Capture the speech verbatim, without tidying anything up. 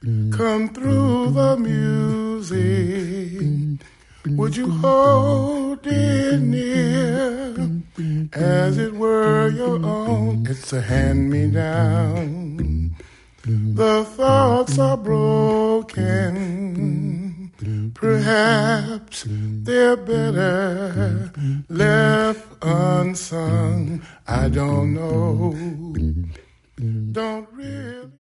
come through the music. Would you hold it near as it were your own? It's a hand-me-down. The thoughts are broken. Perhaps they're better left unsung. I don't know. Don't really.